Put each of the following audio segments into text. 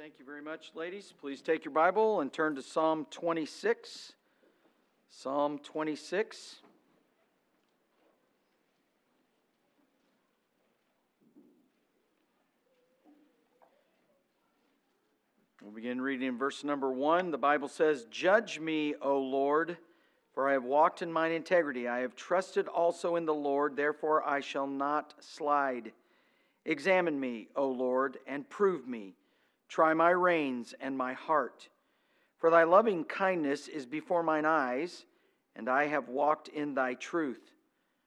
Thank you very much, ladies. Please take your Bible and turn to Psalm 26. Psalm 26. We'll begin reading in verse number 1. The Bible says, "Judge me, O Lord, for I have walked in mine integrity. I have trusted also in the Lord, therefore I shall not slide. Examine me, O Lord, and prove me. Try my reins and my heart. For thy loving kindness is before mine eyes, and I have walked in thy truth.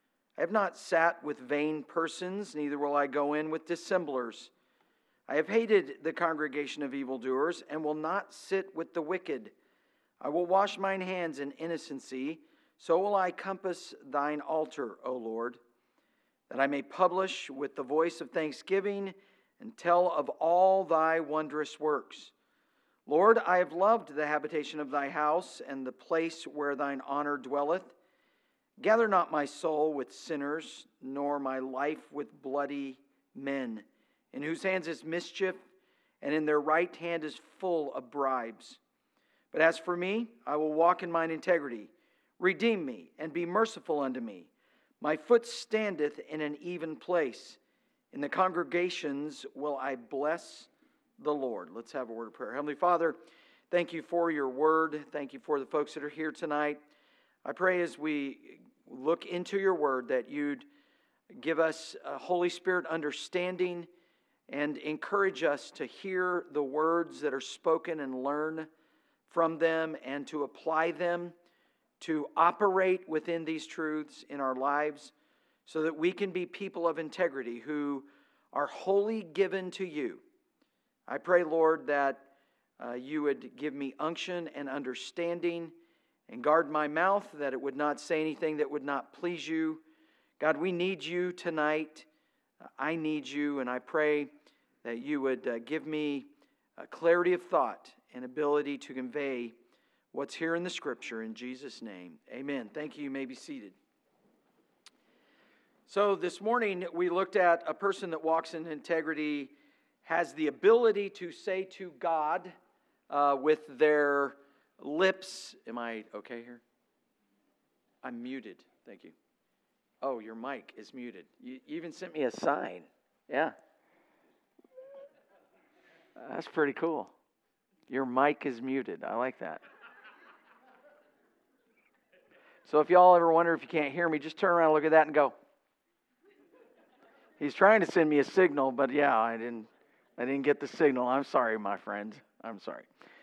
I have not sat with vain persons, neither will I go in with dissemblers. I have hated the congregation of evildoers, and will not sit with the wicked. I will wash mine hands in innocency, so will I compass thine altar, O Lord, that I may publish with the voice of thanksgiving and tell of all thy wondrous works. Lord, I have loved the habitation of thy house, and the place where thine honor dwelleth. Gather not my soul with sinners, nor my life with bloody men, in whose hands is mischief, and in their right hand is full of bribes. But as for me, I will walk in mine integrity. Redeem me, and be merciful unto me. My foot standeth in an even place. In the congregations will I bless the Lord." Let's have a word of prayer. Heavenly Father, thank you for your word. Thank you for the folks that are here tonight. I pray as we look into your word that you'd give us a Holy Spirit understanding and encourage us to hear the words that are spoken and learn from them and to apply them, to operate within these truths in our lives so that we can be people of integrity who are wholly given to you. I pray, Lord, that you would give me unction and understanding and guard my mouth, that it would not say anything that would not please you. God, we need you tonight. I need you, and I pray that you would give me a clarity of thought and ability to convey what's here in the Scripture. In Jesus' name, amen. Thank you. You may be seated. So this morning we looked at a person that walks in integrity has the ability to say to God with their lips, am I okay here? I'm muted. Thank you. Oh, your mic is muted. You even sent me a sign. Yeah. That's pretty cool. Your mic is muted. I like that. So if y'all ever wonder if you can't hear me, just turn around, look at that, and go. He's trying to send me a signal, but yeah, I didn't get the signal. I'm sorry, my friend. I'm sorry.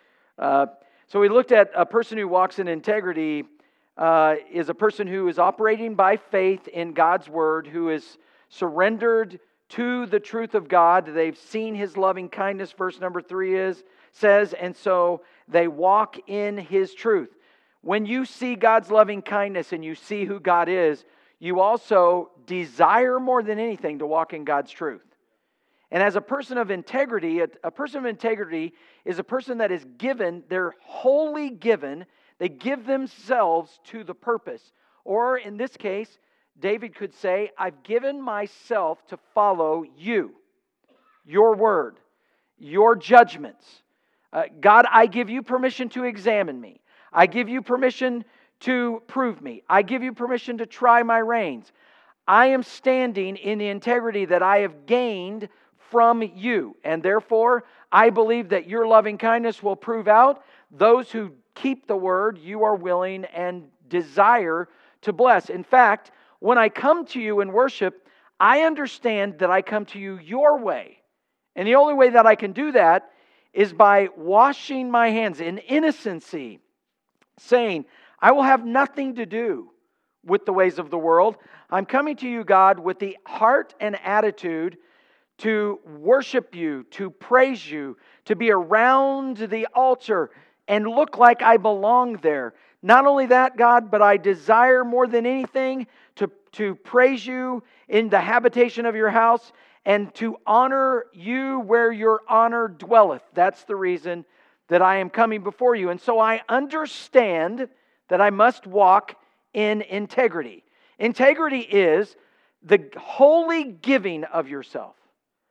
So we looked at a person who walks in integrity is a person who is operating by faith in God's word, who is surrendered to the truth of God. They've seen His loving kindness, verse number 3 says, and so they walk in His truth. When you see God's loving kindness and you see who God is, you also desire more than anything to walk in God's truth. And as a person of integrity, a person of integrity is a person that is given, they're wholly given, they give themselves to the purpose. Or in this case, David could say, I've given myself to follow you, your word, your judgments. God, I give you permission to examine me. I give you permission to prove me. I give you permission to try my reins. I am standing in the integrity that I have gained from you. And therefore, I believe that your loving kindness will prove out. Those who keep the word, you are willing and desire to bless. In fact, when I come to you in worship, I understand that I come to you your way. And the only way that I can do that is by washing my hands in innocency, saying, I will have nothing to do with the ways of the world. I'm coming to you, God, with the heart and attitude to worship you, to praise you, to be around the altar and look like I belong there. Not only that, God, but I desire more than anything to praise you in the habitation of your house and to honor you where your honor dwelleth. That's the reason that I am coming before you. And so I understand that I must walk in integrity. Integrity is the holy giving of yourself.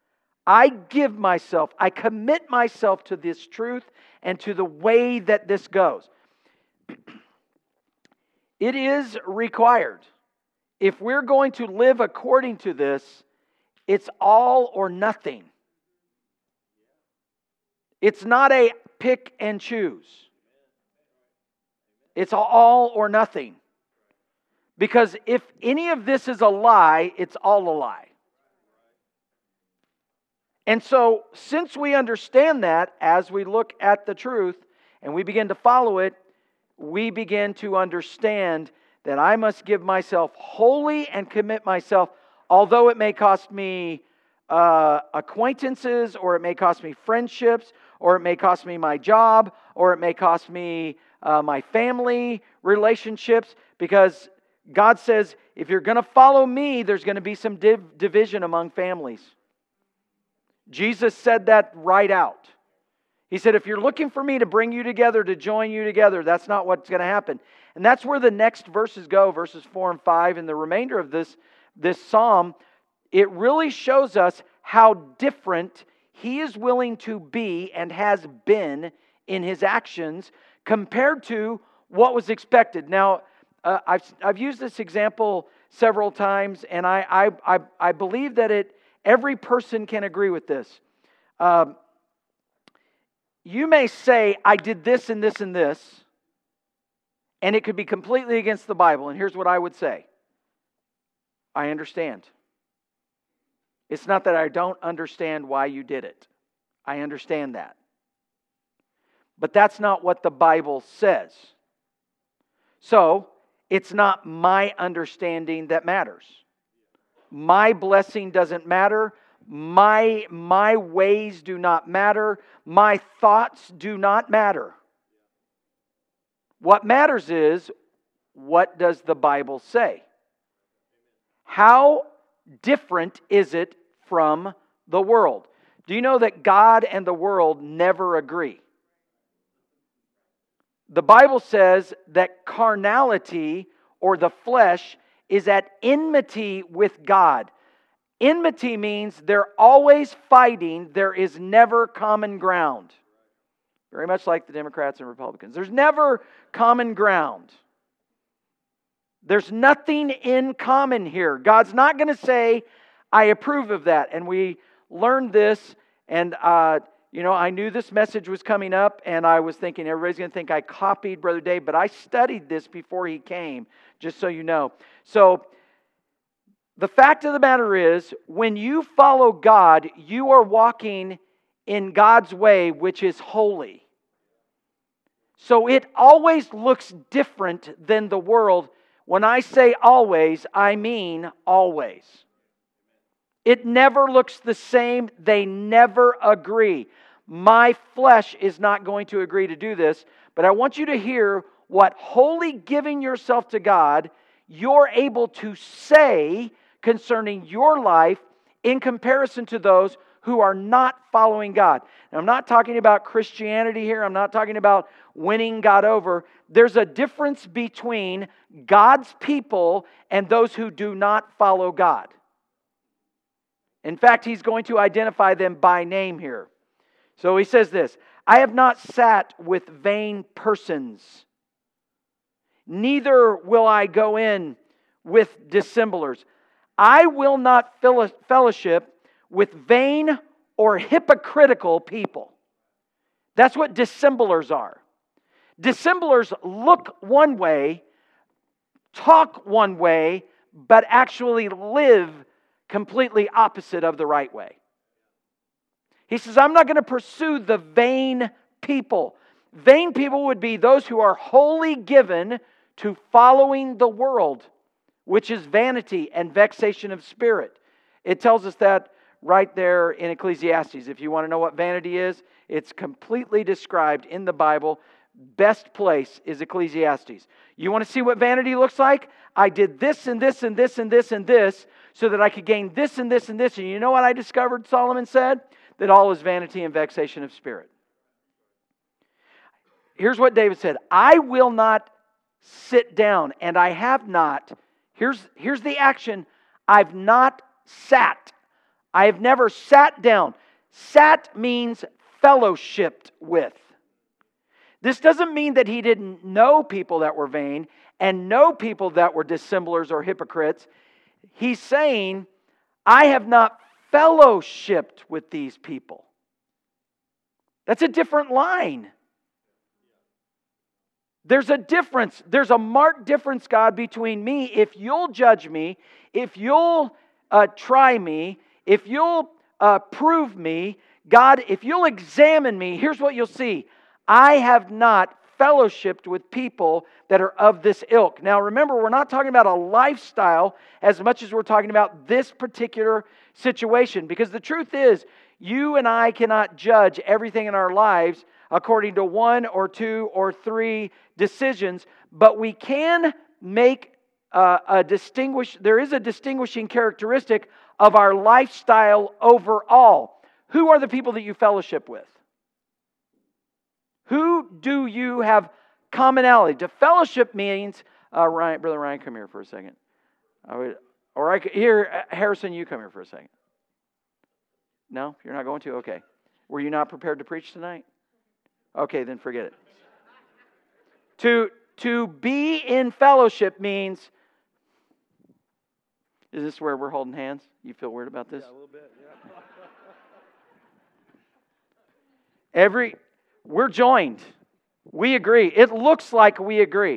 I give myself, I commit myself to this truth and to the way that this goes. It is required. If we're going to live according to this, it's all or nothing. It's not a pick and choose. It's all or nothing. Because if any of this is a lie, it's all a lie. And so, since we understand that, as we look at the truth and we begin to follow it, we begin to understand that I must give myself wholly and commit myself, although it may cost me acquaintances, or it may cost me friendships, or it may cost me my job, or it may cost me my family relationships, because God says, if you're going to follow me, there's going to be some division among families. Jesus said that right out. He said, if you're looking for me to bring you together, to join you together, that's not what's going to happen. And that's where the next verses go, verses 4 and 5, and the remainder of this psalm. It really shows us how different He is willing to be and has been in His actions compared to what was expected. Now, I've used this example several times, and I believe that every person can agree with this. You may say, I did this and this and this, and it could be completely against the Bible. And here's what I would say. I understand. It's not that I don't understand why you did it. I understand that. But that's not what the Bible says. So, it's not my understanding that matters. My blessing doesn't matter. My ways do not matter. My thoughts do not matter. What matters is, what does the Bible say? How different is it from the world? Do you know that God and the world never agree? The Bible says that carnality, or the flesh, is at enmity with God. Enmity means they're always fighting. There is never common ground. Very much like the Democrats and Republicans. There's never common ground. There's nothing in common here. God's not going to say, I approve of that. And we learned this, and I knew this message was coming up, and I was thinking everybody's going to think I copied Brother Dave, but I studied this before he came, just so you know. So, the fact of the matter is, when you follow God, you are walking in God's way, which is holy. So it always looks different than the world. When I say always, I mean always. It never looks the same. They never agree. My flesh is not going to agree to do this, but I want you to hear what wholly giving yourself to God, you're able to say concerning your life in comparison to those who are not following God. Now, I'm not talking about Christianity here. I'm not talking about winning God over. There's a difference between God's people and those who do not follow God. In fact, he's going to identify them by name here. So he says this, I have not sat with vain persons, neither will I go in with dissemblers. I will not fellowship with vain or hypocritical people. That's what dissemblers are. Dissemblers look one way, talk one way, but actually live completely opposite of the right way. He says, I'm not going to pursue the vain people. Vain people would be those who are wholly given to following the world, which is vanity and vexation of spirit. It tells us that right there in Ecclesiastes. If you want to know what vanity is, it's completely described in the Bible. Best place is Ecclesiastes. You want to see what vanity looks like? I did this and this and this and this and this so that I could gain this and this and this. And you know what I discovered, Solomon said? That all is vanity and vexation of spirit. Here's what David said. I will not sit down, and I have not. Here's the action. I've not sat. I have never sat down. Sat means fellowshipped with. This doesn't mean that he didn't know people that were vain and know people that were dissemblers or hypocrites. He's saying, I have not fellowshipped with these people. That's a different line. There's a difference. There's a marked difference, God, between me. If you'll judge me, if you'll try me, if you'll prove me, God, if you'll examine me, here's what you'll see. I have not fellowshipped with people that are of this ilk. Now remember, we're not talking about a lifestyle as much as we're talking about this particular situation. Because the truth is, you and I cannot judge everything in our lives according to 1 or 2 or 3 decisions, but we can make there is a distinguishing characteristic of our lifestyle overall. Who are the people that you fellowship with? Who do you have commonality? To fellowship means, Brother Ryan, come here for a second. Harrison, you come here for a second. No, you're not going to? Okay. Were you not prepared to preach tonight? Okay, then forget it. To be in fellowship means, is this where we're holding hands? You feel weird about this? Yeah, a little bit, yeah. We're joined. We agree. It looks like we agree.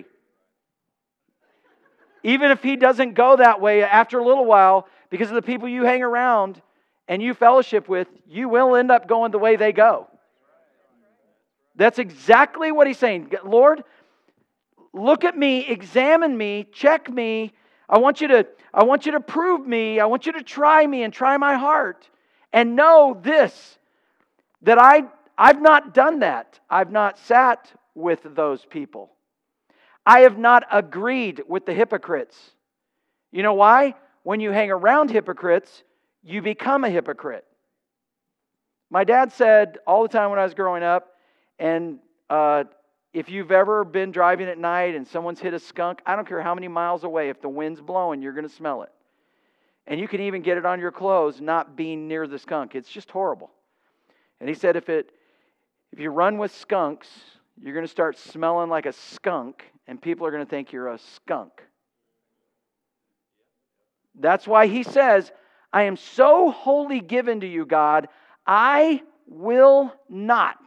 Even if he doesn't go that way after a little while, because of the people you hang around and you fellowship with, you will end up going the way they go. That's exactly what he's saying. Lord, look at me, examine me, check me. I want you to prove me. I want you to try me and try my heart. And know this, that I've not done that. I've not sat with those people. I have not agreed with the hypocrites. You know why? When you hang around hypocrites, you become a hypocrite. My dad said all the time when I was growing up, and if you've ever been driving at night and someone's hit a skunk, I don't care how many miles away, if the wind's blowing, you're going to smell it. And you can even get it on your clothes not being near the skunk. It's just horrible. And he said if you run with skunks, you're going to start smelling like a skunk, and people are going to think you're a skunk. That's why he says, I am so wholly given to you, God, I will not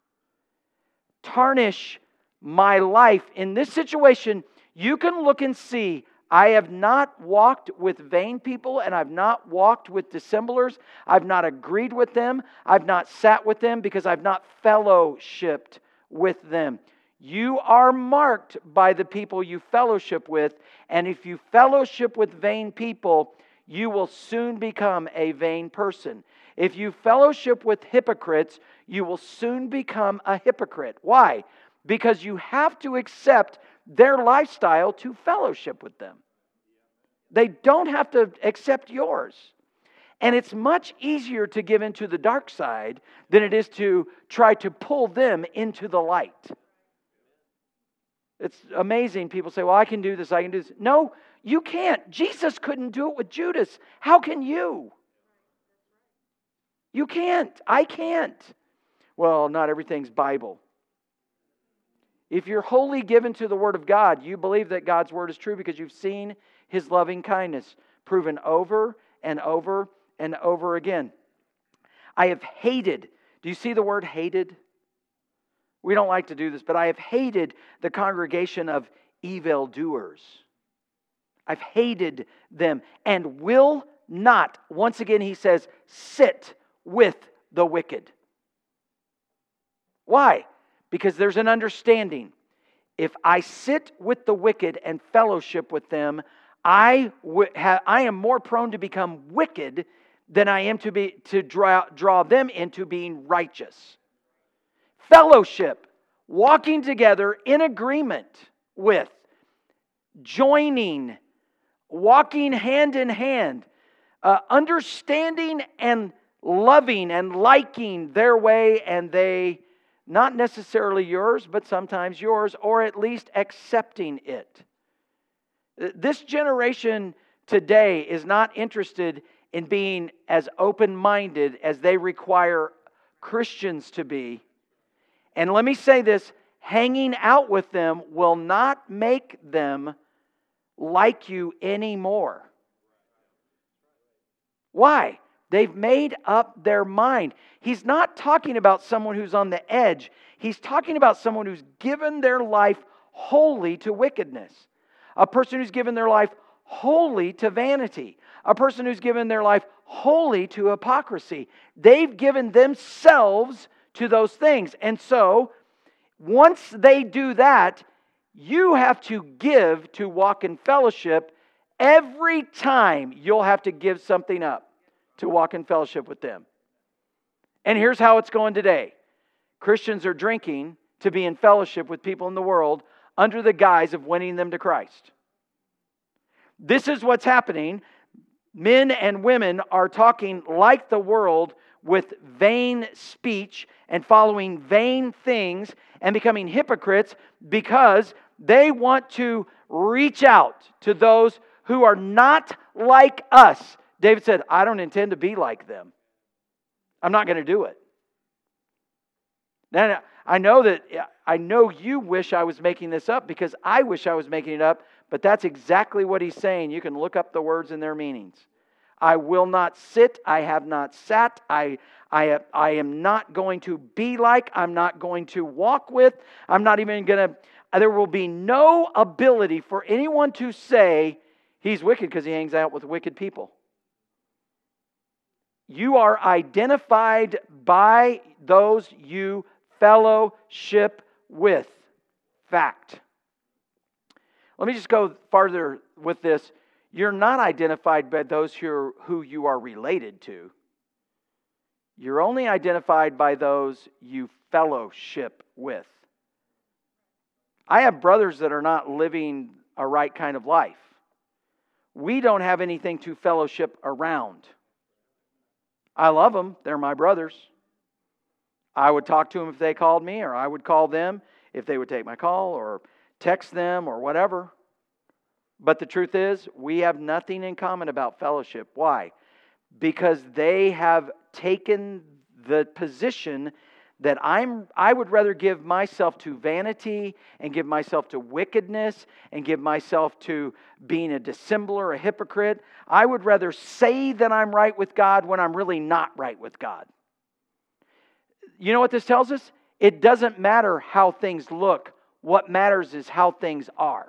tarnish my life. In this situation, you can look and see, I have not walked with vain people, and I've not walked with dissemblers. I've not agreed with them. I've not sat with them because I've not fellowshipped with them. You are marked by the people you fellowship with, and if you fellowship with vain people, you will soon become a vain person. If you fellowship with hypocrites, you will soon become a hypocrite. Why? Because you have to accept their lifestyle to fellowship with them. They don't have to accept yours. And it's much easier to give into the dark side than it is to try to pull them into the light. It's amazing. People say, well, I can do this, I can do this. No, you can't. Jesus couldn't do it with Judas. How can you? You can't. I can't. Well, not everything's Bible. If you're wholly given to the Word of God, you believe that God's Word is true because you've seen His loving kindness proven over and over and over again. I have hated. Do you see the word hated? We don't like to do this, but I have hated the congregation of evildoers. I've hated them and will not, once again he says, sit with the wicked. Why? Because there's an understanding. If I sit with the wicked and fellowship with them, I am more prone to become wicked than I am to draw them into being righteous. Fellowship, walking together in agreement with, joining, walking hand in hand, understanding and loving and liking their way, and they, not necessarily yours, but sometimes yours, or at least accepting it. This generation today is not interested in being as open-minded as they require Christians to be. And let me say this, hanging out with them will not make them like you anymore. Why? They've made up their mind. He's not talking about someone who's on the edge. He's talking about someone who's given their life wholly to wickedness. A person who's given their life wholly to vanity. A person who's given their life wholly to hypocrisy. They've given themselves to those things. And so, once they do that, you have to give to walk in fellowship. Every time you'll have to give something up to walk in fellowship with them. And here's how it's going today. Christians are drinking to be in fellowship with people in the world under the guise of winning them to Christ. This is what's happening. Men and women are talking like the world with vain speech and following vain things and becoming hypocrites because they want to reach out to those who are not like us. David said, I don't intend to be like them. I'm not going to do it. Now, I know you wish I was making this up because I wish I was making it up, but that's exactly what he's saying. You can look up the words and their meanings. I will not sit. I have not sat. I am not going to be like. I'm not going to walk with. I'm not even going to. There will be no ability for anyone to say he's wicked because he hangs out with wicked people. You are identified by those you fellowship with. Fact. Let me just go farther with this. You're not identified by those who you are related to. You're only identified by those you fellowship with. I have brothers that are not living a right kind of life. We don't have anything to fellowship around. I love them. They're my brothers. I would talk to them if they called me, or I would call them if they would take my call, or text them, or whatever. But the truth is, we have nothing in common about fellowship. Why? Because they have taken the position that I would rather give myself to vanity and give myself to wickedness and give myself to being a dissembler, a hypocrite. I would rather say that I'm right with God when I'm really not right with God. You know what this tells us? It doesn't matter how things look. What matters is how things are.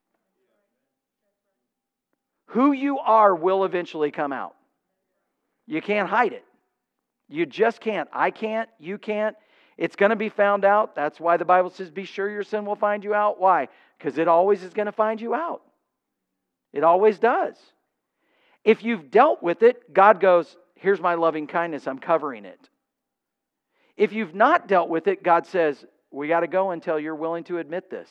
Who you are will eventually come out. You can't hide it. You just can't. I can't. You can't. It's going to be found out. That's why the Bible says, be sure your sin will find you out. Why? Because it always is going to find you out. It always does. If you've dealt with it, God goes, here's my loving kindness. I'm covering it. If you've not dealt with it, God says, we got to go until you're willing to admit this.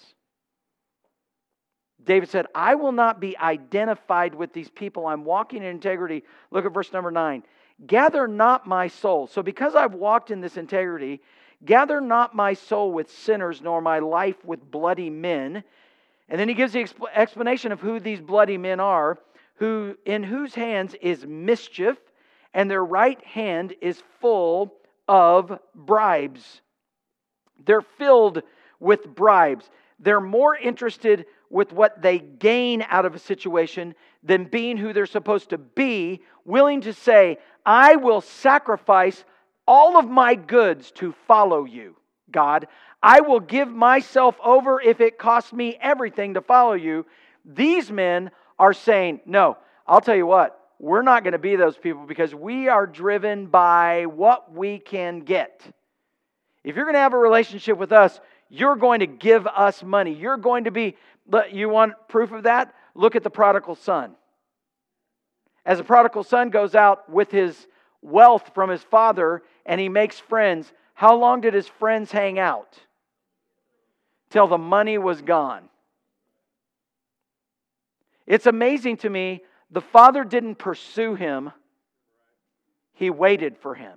David said, I will not be identified with these people. I'm walking in integrity. Look at verse number 9. Gather not my soul. So because I've walked in this integrity, gather not my soul with sinners, nor my life with bloody men. And then he gives the explanation of who these bloody men are, in whose hands is mischief, and their right hand is full of bribes. They're filled with bribes. They're more interested with what they gain out of a situation than being who they're supposed to be, willing to say, I will sacrifice all of my goods to follow you, God. I will give myself over if it costs me everything to follow you. These men are saying, no, I'll tell you what, we're not going to be those people because we are driven by what we can get. If you're going to have a relationship with us, you're going to give us money. You're going to be, you want proof of that? Look at the prodigal son. As the prodigal son goes out with his wealth from his father and he makes friends, how long did his friends hang out? Till the money was gone. It's amazing to me, the father didn't pursue him, he waited for him.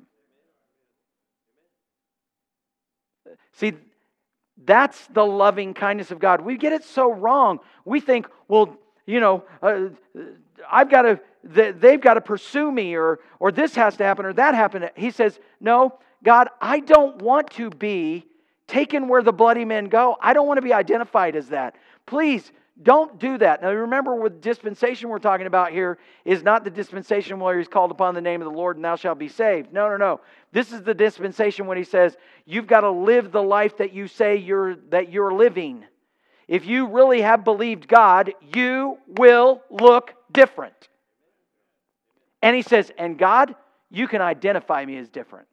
See, that's the loving kindness of God. We get it so wrong. We think, well, I've got to they've got to pursue me, or this has to happen, or that happened. He says, no, God, I don't want to be taken where the bloody men go. I don't want to be identified as that. Please, don't do that. Now remember, with dispensation we're talking about here is not the dispensation where he's called upon the name of the Lord and thou shalt be saved. No. This is the dispensation when he says, you've got to live the life that you say you're living. If you really have believed God, you will look different. And he says, and God, you can identify me as different.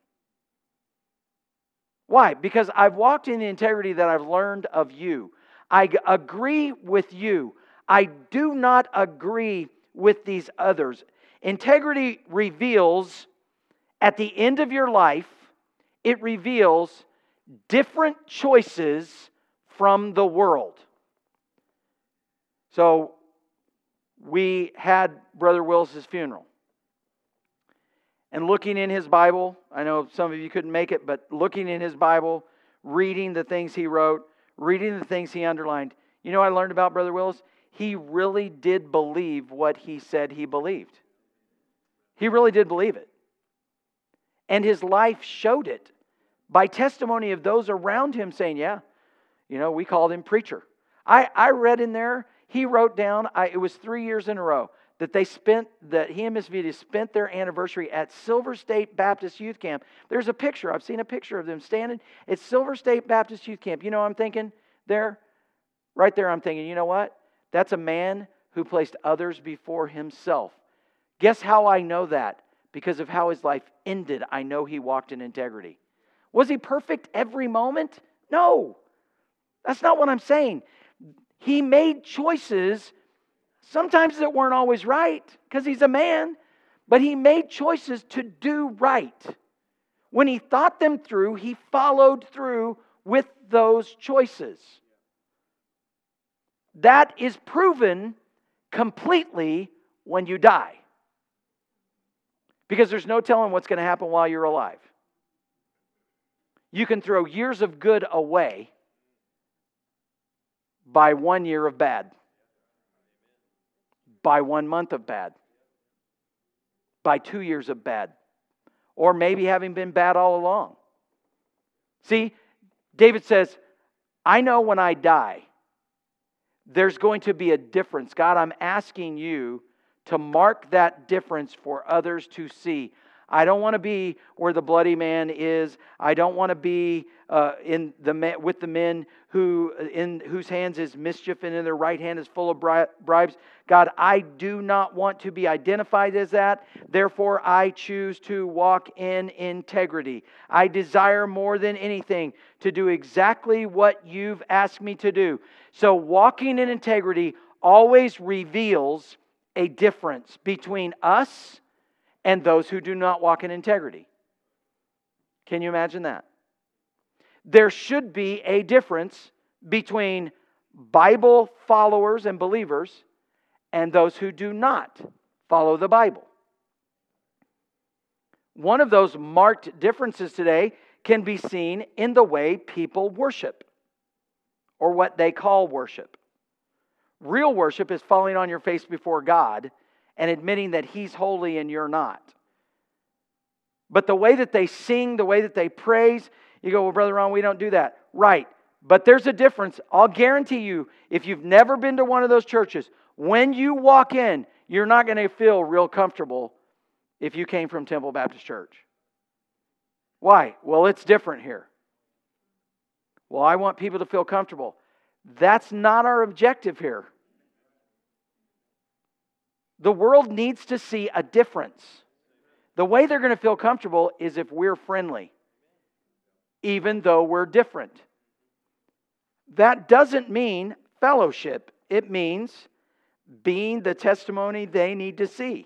Why? Because I've walked in the integrity that I've learned of you. I agree with you. I do not agree with these others. Integrity reveals, at the end of your life, it reveals different choices from the world. So, we had Brother Willis's funeral. And looking in his Bible, I know some of you couldn't make it, but looking in his Bible, reading the things he wrote, reading the things he underlined, you know what I learned about Brother Willis? He really did believe what he said he believed. He really did believe it. And his life showed it by testimony of those around him saying, yeah, we called him preacher. I read in there, he wrote down, it was 3 years in a row, that he and Miss Vita spent their anniversary at Silver State Baptist Youth Camp. There's a picture. I've seen a picture of them standing at Silver State Baptist Youth Camp. You know what I'm thinking there? Right there I'm thinking, you know what? That's a man who placed others before himself. Guess how I know that? Because of how his life ended, I know he walked in integrity. Was he perfect every moment? No. That's not what I'm saying. He made choices, sometimes that weren't always right, because he's a man, but he made choices to do right. When he thought them through, he followed through with those choices. That is proven completely when you die. Because there's no telling what's going to happen while you're alive. You can throw years of good away by 1 year of bad. By 1 month of bad. By 2 years of bad. Or maybe having been bad all along. See, David says, I know when I die, there's going to be a difference. God, I'm asking you to mark that difference for others to see. I don't want to be where the bloody man is. I don't want to be with the men in whose hands is mischief and in their right hand is full of bribes. God, I do not want to be identified as that. Therefore, I choose to walk in integrity. I desire more than anything to do exactly what you've asked me to do. So walking in integrity always reveals a difference between us and those who do not walk in integrity. Can you imagine that? There should be a difference between Bible followers and believers and those who do not follow the Bible. One of those marked differences today can be seen in the way people worship, or what they call worship. Real worship is falling on your face before God and admitting that He's holy and you're not. But the way that they sing, the way that they praise, you go, well, Brother Ron, we don't do that. Right. But there's a difference. I'll guarantee you, if you've never been to one of those churches, when you walk in, you're not going to feel real comfortable if you came from Temple Baptist Church. Why? Well, it's different here. Well, I want people to feel comfortable. That's not our objective here. The world needs to see a difference. The way they're going to feel comfortable is if we're friendly, even though we're different. That doesn't mean fellowship. It means being the testimony they need to see.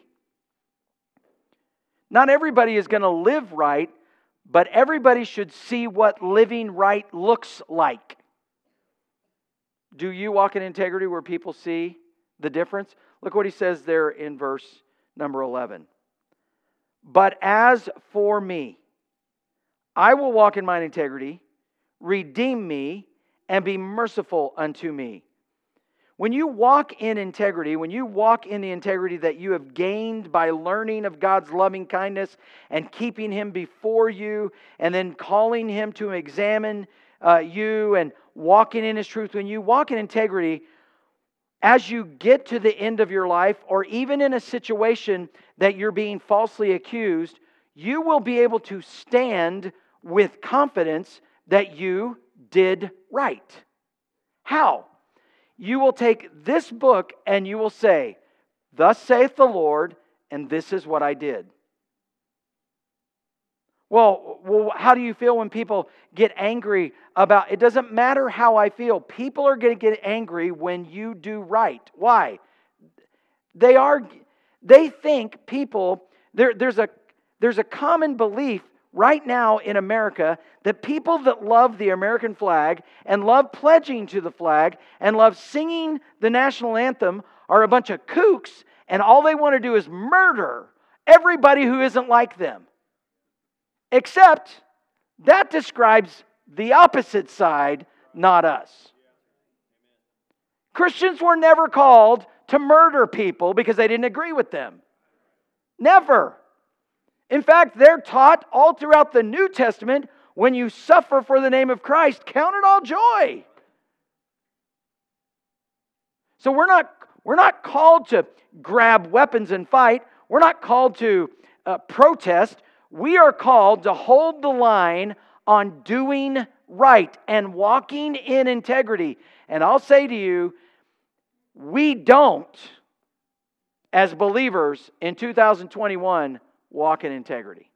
Not everybody is going to live right, but everybody should see what living right looks like. Do you walk in integrity where people see the difference? Look what he says there in verse number 11. But as for me, I will walk in mine integrity, redeem me, and be merciful unto me. When you walk in integrity, when you walk in the integrity that you have gained by learning of God's loving kindness and keeping Him before you and then calling Him to examine you and walking in His truth, when you walk in integrity, as you get to the end of your life, or even in a situation that you're being falsely accused, you will be able to stand with confidence that you did right. How? You will take this book and you will say, "Thus saith the Lord, and this is what I did." Well, how do you feel when people get angry about, it doesn't matter how I feel. People are going to get angry when you do right. Why? They think people, there's a common belief right now in America that people that love the American flag and love pledging to the flag and love singing the national anthem are a bunch of kooks, and all they want to do is murder everybody who isn't like them. Except that describes the opposite side, not us. Christians were never called to murder people because they didn't agree with them. Never. In fact, they're taught all throughout the New Testament, when you suffer for the name of Christ, count it all joy. So we're not called to grab weapons and fight. We're not called to protest. We are called to hold the line on doing right and walking in integrity. And I'll say to you, we don't, as believers in 2021, walk in integrity.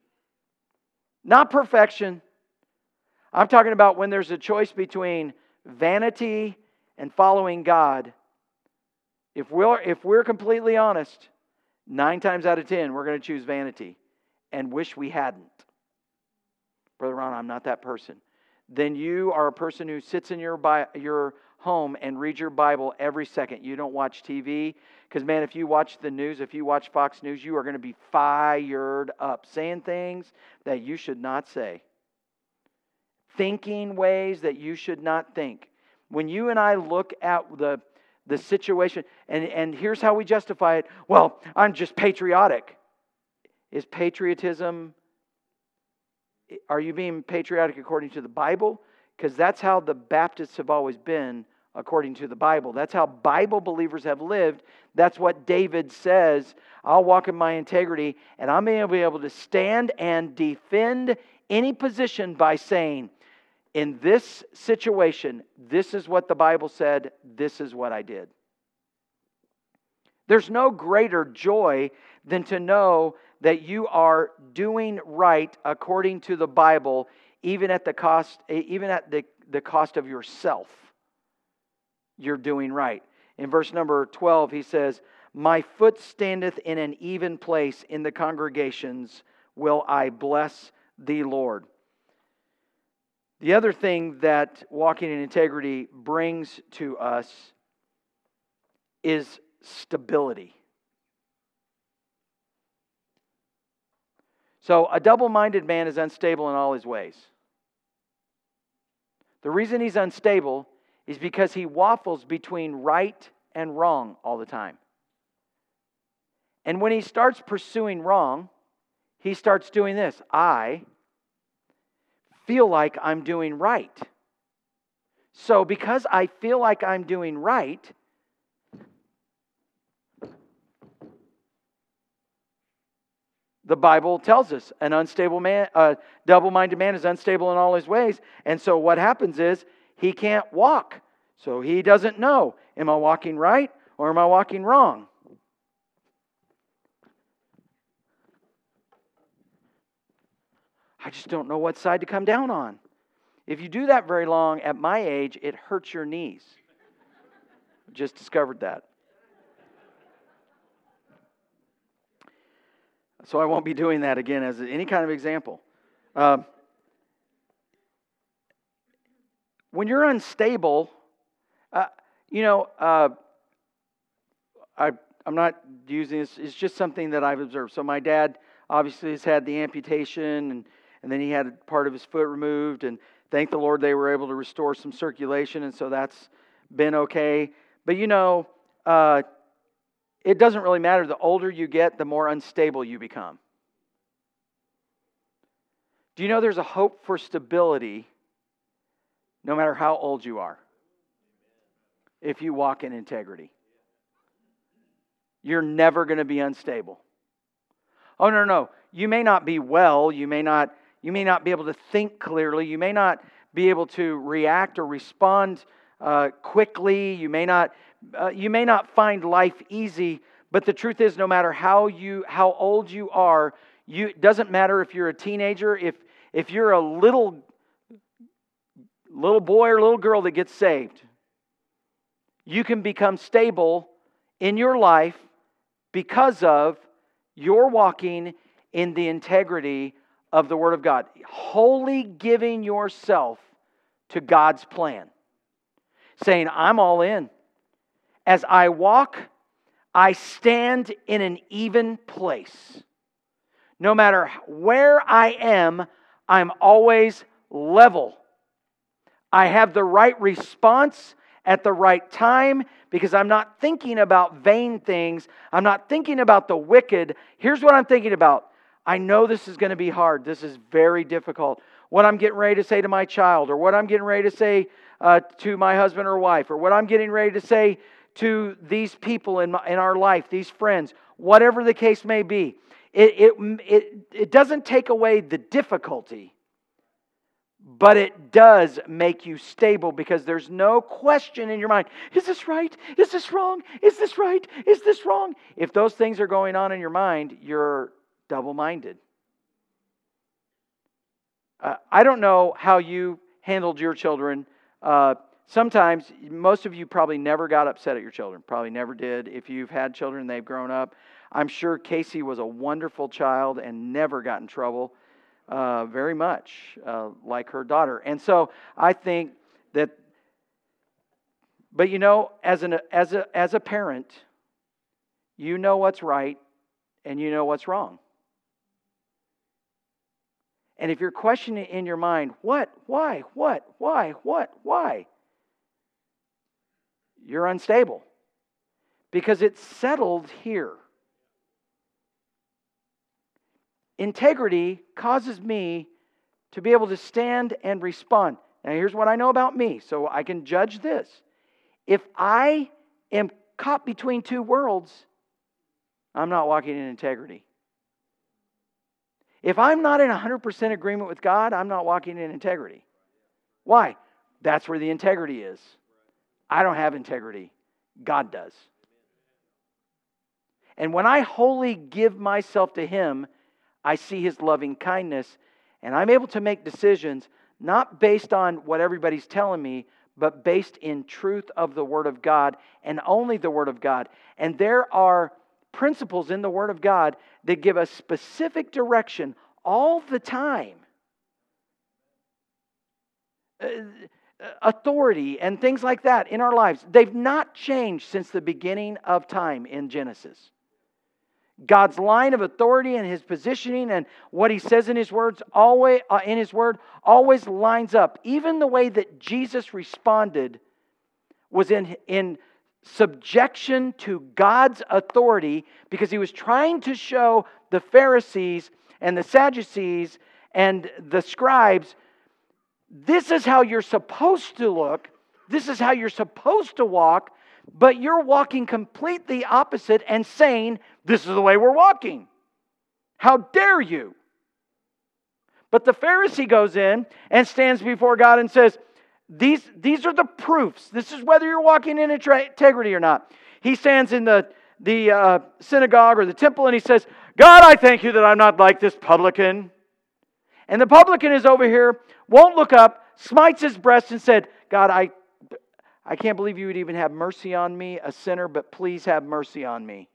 Not perfection. I'm talking about when there's a choice between vanity and following God. If we're completely honest, 9 times out of 10, we're going to choose vanity and wish we hadn't. Brother Ron, I'm not that person. Then you are a person who sits in your home and reads your Bible every second. You don't watch TV. Because, man, if you watch the news, if you watch Fox News, you are going to be fired up, saying things that you should not say, thinking ways that you should not think. When you and I look at the situation, and here's how we justify it. Well, I'm just patriotic. Is patriotism, are you being patriotic according to the Bible? Because that's how the Baptists have always been according to the Bible. That's how Bible believers have lived. That's what David says. I'll walk in my integrity, and I'm going to be able to stand and defend any position by saying, in this situation, this is what the Bible said, this is what I did. There's no greater joy than to know that you are doing right according to the Bible, even at the cost of yourself. You're doing right. In verse number 12, he says, "My foot standeth in an even place in the congregations, will I bless thee, Lord." The other thing that walking in integrity brings to us is stability. So a double-minded man is unstable in all his ways. The reason he's unstable is because he waffles between right and wrong all the time. And when he starts pursuing wrong, he starts doing this. I feel like I'm doing right. So because I feel like I'm doing right, the Bible tells us an unstable man, a double-minded man is unstable in all his ways. And so what happens is he can't walk. So he doesn't know, am I walking right or am I walking wrong? I just don't know what side to come down on. If you do that very long, at my age, it hurts your knees. Just discovered that. So I won't be doing that again as any kind of example. When you're unstable, I'm not using this. It's just something that I've observed. So my dad obviously has had the amputation, and then he had part of his foot removed, and thank the Lord they were able to restore some circulation, and so that's been okay. But it doesn't really matter. The older you get, the more unstable you become. Do you know there's a hope for stability no matter how old you are? If you walk in integrity. You're never going to be unstable. Oh, no. You may not be well. You may not be able to think clearly. You may not be able to react or respond quickly. You may not find life easy. But the truth is, no matter how old you are, it doesn't matter if you're a teenager. If you're a little boy or little girl that gets saved, you can become stable in your life because of your walking in the integrity of the Word of God. Wholly giving yourself to God's plan. Saying, I'm all in. As I walk, I stand in an even place. No matter where I am, I'm always level. I have the right response at the right time because I'm not thinking about vain things. I'm not thinking about the wicked. Here's what I'm thinking about. I know this is going to be hard. This is very difficult. What I'm getting ready to say to my child, or what I'm getting ready to say to my husband or wife, or what I'm getting ready to say to these people in our life, these friends, whatever the case may be. It doesn't take away the difficulty, but it does make you stable because there's no question in your mind. Is this right? Is this wrong? Is this right? Is this wrong? If those things are going on in your mind, you're double-minded. I don't know how you handled your children. Sometimes, most of you probably never got upset at your children. Probably never did. If you've had children, they've grown up. I'm sure Casey was a wonderful child and never got in trouble. Very much like her daughter. And so I think that, but as a parent, you know what's right and you know what's wrong. And if you're questioning in your mind, why? You're unstable. Because it's settled here. Integrity causes me to be able to stand and respond. Now here's what I know about me, so I can judge this. If I am caught between two worlds, I'm not walking in integrity. If I'm not in 100% agreement with God, I'm not walking in integrity. Why? That's where the integrity is. I don't have integrity. God does. And when I wholly give myself to Him, I see His loving kindness, and I'm able to make decisions not based on what everybody's telling me, but based in truth of the Word of God and only the Word of God. And there are principles in the Word of God that give us specific direction all the time. Authority and things like that in our lives. They've not changed since the beginning of time in Genesis. God's line of authority and His positioning and what He says in His words always lines up. Even the way that Jesus responded was in subjection to God's authority, because He was trying to show the Pharisees and the Sadducees and the scribes, this is how you're supposed to look, this is how you're supposed to walk, but you're walking completely opposite and saying, this is the way we're walking. How dare you? But the Pharisee goes in and stands before God and says, these are the proofs. This is whether you're walking in integrity or not. He stands in the synagogue or the temple and he says, God, I thank you that I'm not like this publican. And the publican is over here, won't look up, smites his breast and said, God, I can't believe you would even have mercy on me, a sinner, but please have mercy on me.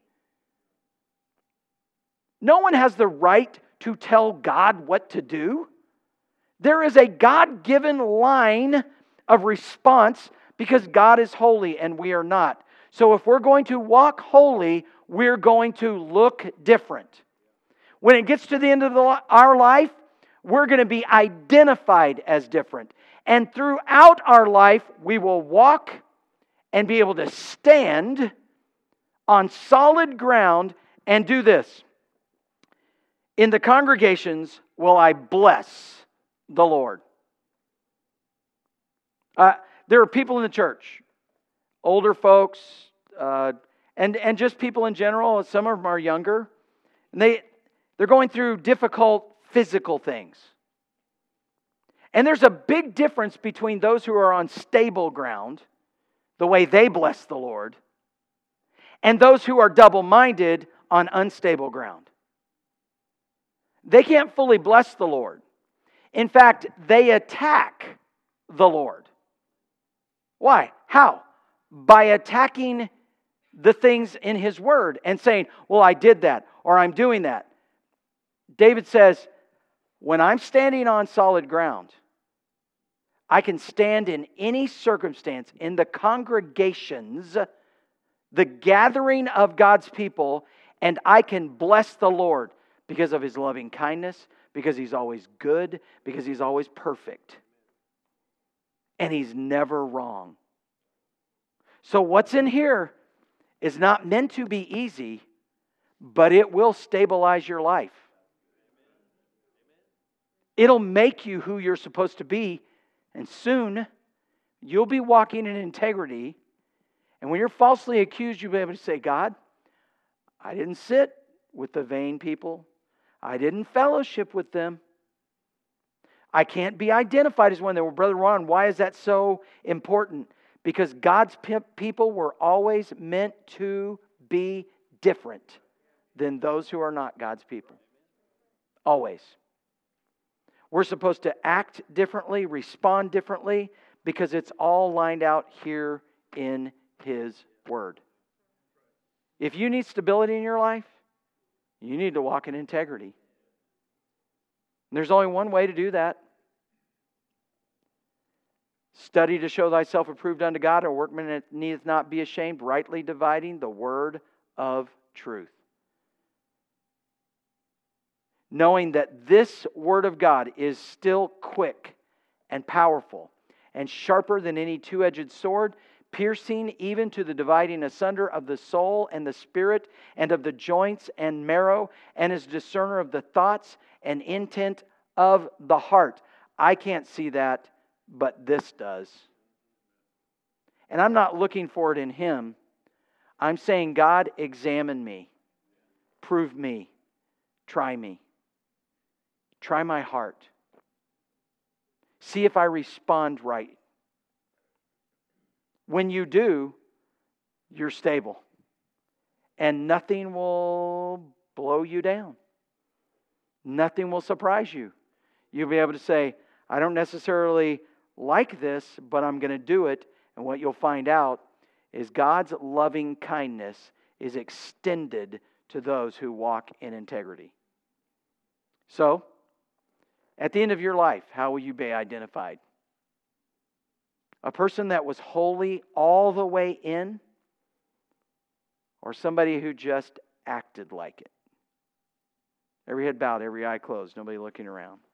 No one has the right to tell God what to do. There is a God-given line of response because God is holy and we are not. So if we're going to walk holy, we're going to look different. When it gets to the end of our life, we're going to be identified as different. And throughout our life, we will walk and be able to stand on solid ground and do this. In the congregations will I bless the Lord. There are people in the church, older folks, and just people in general. Some of them are younger, and they're going through difficult physical things. And there's a big difference between those who are on stable ground, the way they bless the Lord, and those who are double-minded on unstable ground. They can't fully bless the Lord. In fact, they attack the Lord. Why? How? By attacking the things in His Word and saying, well, I did that, or I'm doing that. David says, when I'm standing on solid ground, I can stand in any circumstance, in the congregations, the gathering of God's people, and I can bless the Lord because of His loving kindness, because He's always good, because He's always perfect. And He's never wrong. So what's in here is not meant to be easy, but it will stabilize your life. It'll make you who you're supposed to be, and soon you'll be walking in integrity. And when you're falsely accused, you'll be able to say, God, I didn't sit with the vain people. I didn't fellowship with them. I can't be identified as one. They were, Brother Ron, why is that so important? Because God's people were always meant to be different than those who are not God's people. Always. We're supposed to act differently, respond differently, because it's all lined out here in His Word. If you need stability in your life, you need to walk in integrity. And there's only one way to do that. Study to show thyself approved unto God, a workman that needeth not be ashamed, rightly dividing the word of truth. Knowing that this word of God is still quick and powerful and sharper than any two-edged sword, piercing even to the dividing asunder of the soul and the spirit and of the joints and marrow, and is discerner of the thoughts and intent of the heart. I can't see that, but this does. And I'm not looking for it in Him. I'm saying, God, examine me. Prove me. Try me. Try my heart. See if I respond right. When you do, you're stable. And nothing will blow you down. Nothing will surprise you. You'll be able to say, I don't necessarily like this, but I'm going to do it. And what you'll find out is God's loving kindness is extended to those who walk in integrity. So, at the end of your life, how will you be identified? A person that was holy all the way in, or somebody who just acted like it? Every head bowed, every eye closed, nobody looking around.